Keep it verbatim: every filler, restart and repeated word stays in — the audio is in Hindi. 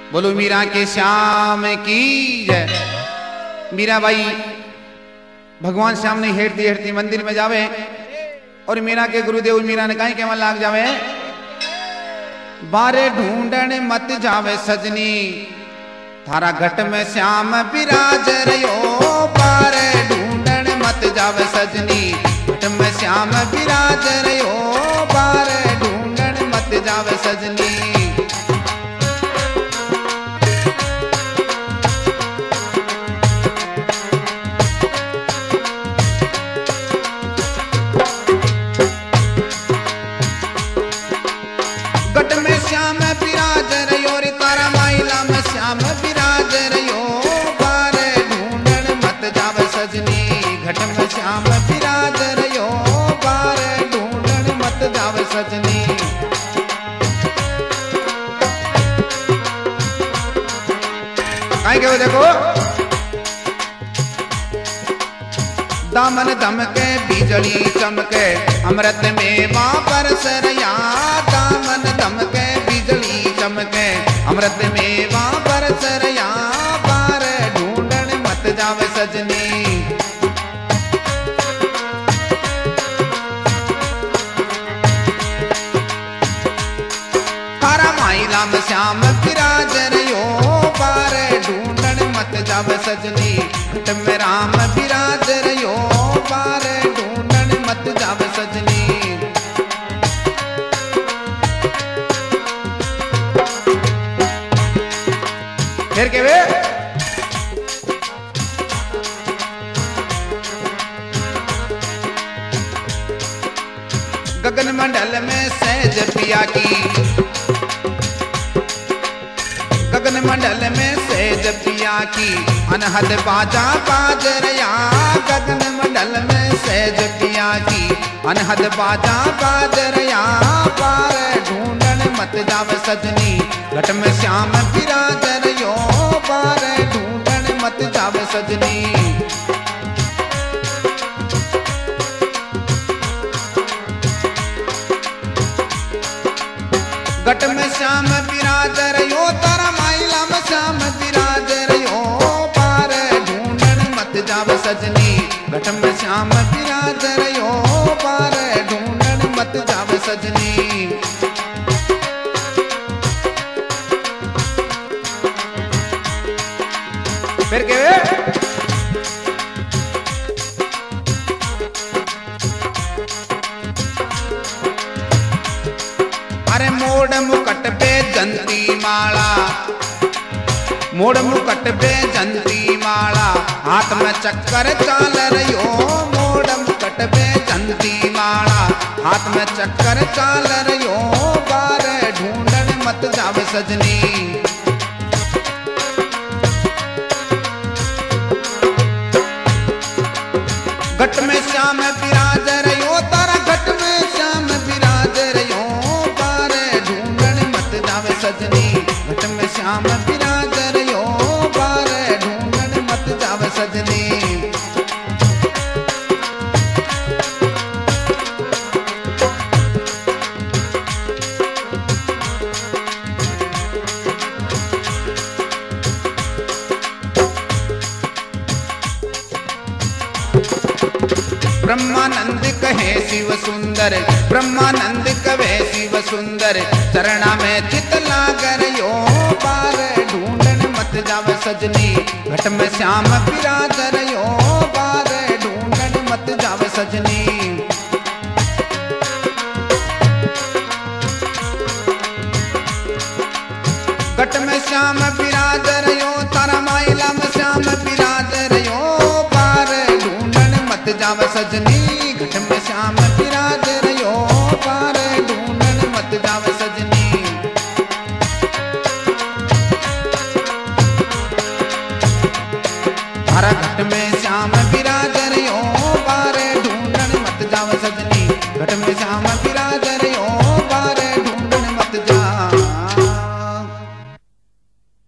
बोलो मीरा के श्याम की जय। मीरा बाई भगवान श्याम ने हेटती हेटती मंदिर में जावे और मीरा के गुरुदेव मीरा ने कहीं केवल लाग जावे, बारे ढूंढने मत जावे सजनी, थारा घट में श्याम विराज रयो। बारे ढूंढने मत जावे सजनी, घट में श्याम विराज रयो। बारे ढूंढने मत जावे सजनी। घट में श्याम विराज रयो रे, तारा माइला में श्याम विराज रयो। बारे ढूंढन मत जावे सजनी, घट में श्याम विराज रयो। बारे ढूंढन मत जावे सजनी। काहे के देखो, दामन दमके बिजली चमके, अमृत में मां बरस रया। दामन दमके बिजली चमके, अमृत में मां बरस रया। बार ढूंढन मत जावे सजनी। तारा माइला में श्याम विराज रयो। बार ढूंढन मत जावे सजनी, घट में राम विराज रयो। बार ढूंढन मत जावे सजनी। फिर के वे गगन मंडल में सहज पिया की, गगन मंडल में सहज पिया की, अनहद बाजा बाज रया। गगन मंडल में सहज पिया की, अनहद बाजा बाज रया। बार ढूंढन मत जावे सजनी, घट में श्याम विराज रयो। बार ढूंढन मत जावे सजनी। घट में श्याम विराज रयो, तारा माइला में श्याम विराज रयो। बार ढूंढन मत जावे सजनी, घट में श्याम विराज रयो। बार ढूंढन मत जावे सजनी। फिर के अरे मोड़ मुकट पे जंती माला, मोड़ मुकट पे जंती माला, हाथ में चक्कर चाल रयो। मोड़ मुकट पे जंती माला, हाथ में चक्कर चाल रयो। बार ढूंढन मत जावे सजनी। घट में श्याम विराज रयो, तारा घट में श्याम विराज रयो। बार ढूंढन मत जावे सजनी, घट में श्याम विराज रयो। बार ढूंढन मत जावे सजनी। ब्रह्मानंद कहे शिव सुंदर, ब्रह्मानंद कहे शिव सुंदर, चरणा में चित लाग रयो। बार ढूंढन मत जावे सजनी, घट में श्याम विराज रयो। बार ढूंढन मत जावे सजनी। घट में श्याम विराज रयो, तारा माइला में श्याम विराज रयो। बार ढूंढन मत जावे सजनी, घट में श्याम विराज रयो। बार ढूंढन मत जावे सजनी। तारा घट में श्याम विराज रयो।